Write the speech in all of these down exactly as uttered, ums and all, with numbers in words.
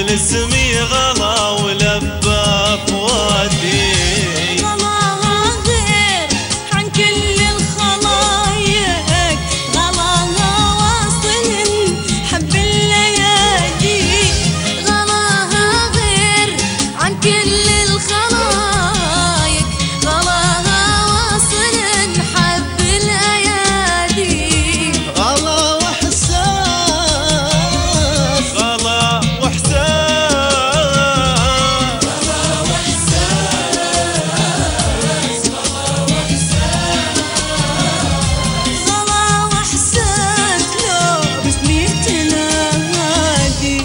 يقول اسمي غلا ولبى فؤادي. غلاها غير عن كل الخلايق، غلاها واصل حب الليالي. غلاها غير عن كل الخلايق، غلاها واصل حب الليالي. غلا واحساس غلا واحساس غلا واحساس غلا واحساس لو باسمي تنادي.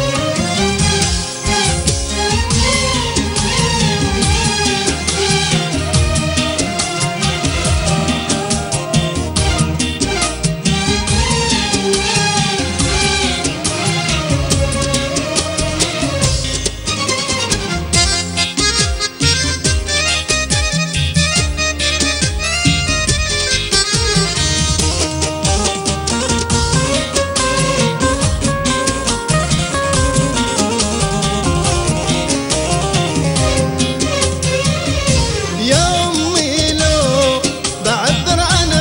يا أمي لو بعبر عن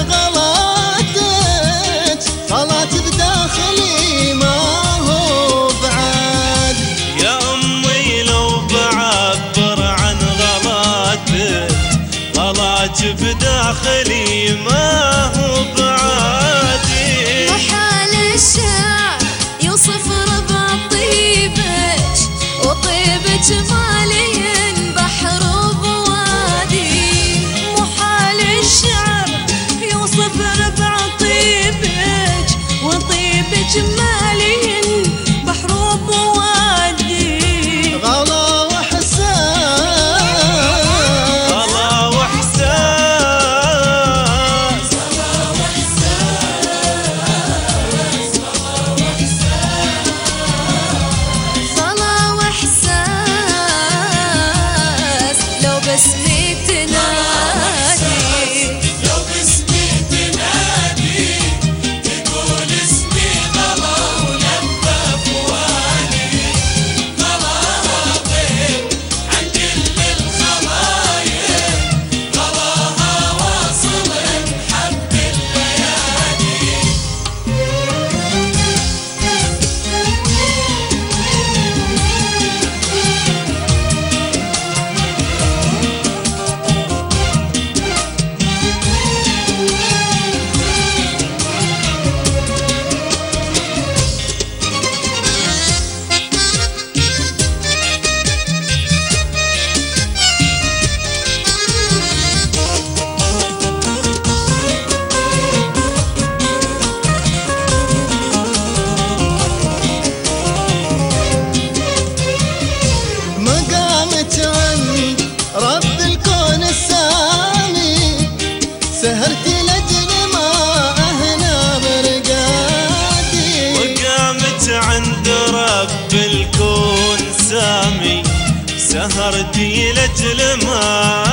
غلاتك، غلات بداخلي ما هو بعاد. يا أمي لو بعبر عن غلاتك، غلاك بداخلي ما هو بعادي. محال الشعر يوصف ربع طيبك، وطيبك مالي بحر وبوادي. محال الشعر يوصف ربع طيبك، وطيبك مالي بحر وبوادي. غلا واحساس غلا واحساس غلا واحساس لو باسمي تنادي. لو باسمي تنادي تقول اسمي غلا ولبى فؤادي. غلاها غير عن كل الخلايق، غلاها واصل حب الليالي. مقامك عند رب الكون السامي، سهرت لجل ما أهنا برقادي. وقامت عند رب الكون سامي، سهرتي لجل ما